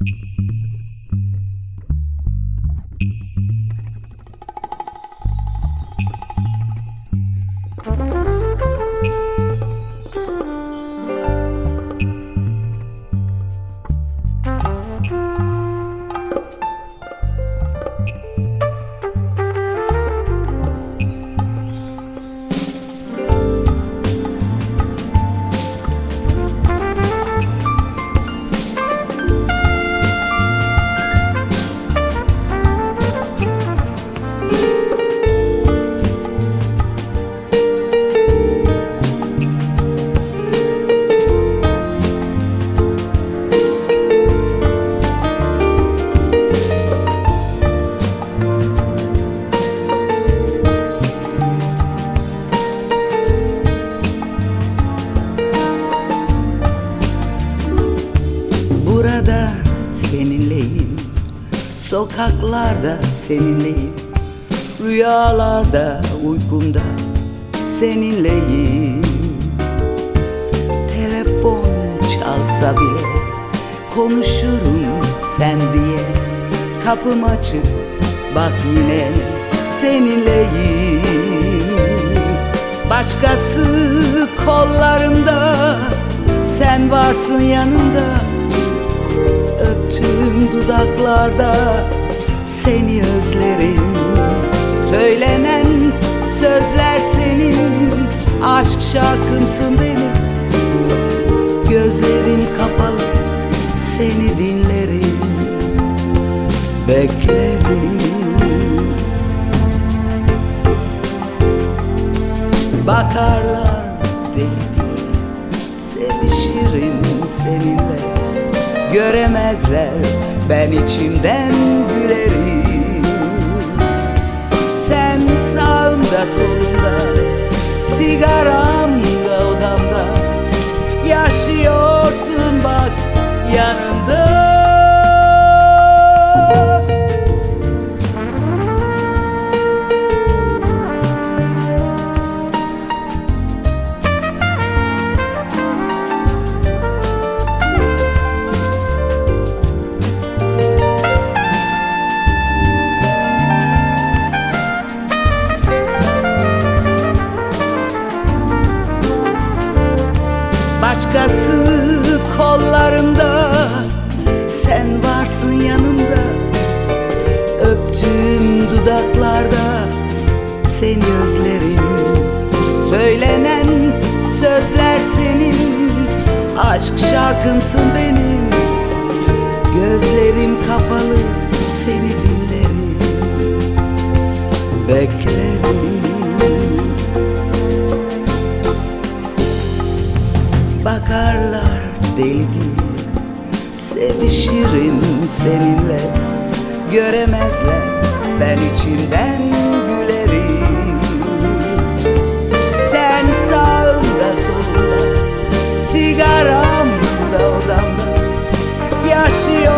Burada seninleyim, sokaklarda seninleyim, rüyalarda, uykumda seninleyim. Telefon çalsa bile konuşurum sen diye. Kapım açık, bak yine seninleyim. Başkası kollarımda, sen varsın yanımda. Öptüğüm dudaklarda seni özlerim. Söylenen sözler senin, aşk şarkımsın benim. Gözlerim kapalı, seni dinlerim, beklerim. Bakarlar deli diye, sevişirim seninle. Göremezler, ben içimden gülerim. Sen sağımda solumda, sigaramda odamda, yaşıyorsun bak yanımda. Başkası kollarımda, sen varsın yanımda. Öptüğüm dudaklarda seni özlerim. Söylenen sözler senin, aşk şarkımsın benim. Gözlerim kapalı, seni dinlerim, beklerim. Bakarlar deli diye, sevişirim seninle. Göremezler, ben içimden gülerim. Sen sağımda solumda, sigaramda odamda, yaşıyor